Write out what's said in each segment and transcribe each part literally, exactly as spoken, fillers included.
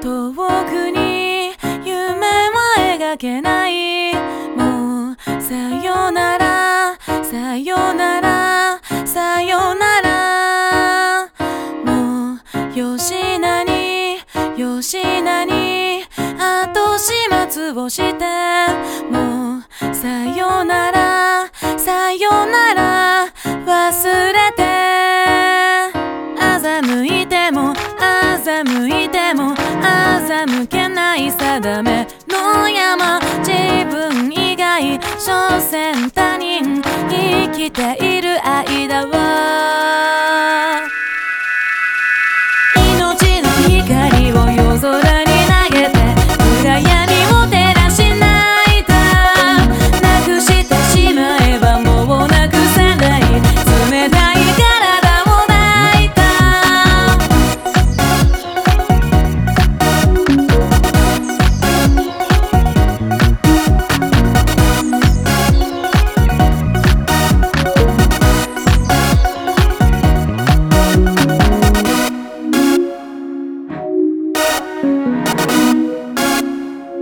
遠くに夢は描けない。もうさよならさよならさよなら。もう吉名に吉名に後始末をして、もうさよならさよなら忘れて。欺いても欺いても欺けない定めの山。自分以外所詮他人。生きている間は命の光を夜空に投げて暗闇を照らしないだ。なくしてしまえばもうなくせない冷たい体を抱いた。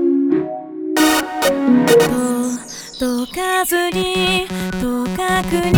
と解かずにとかく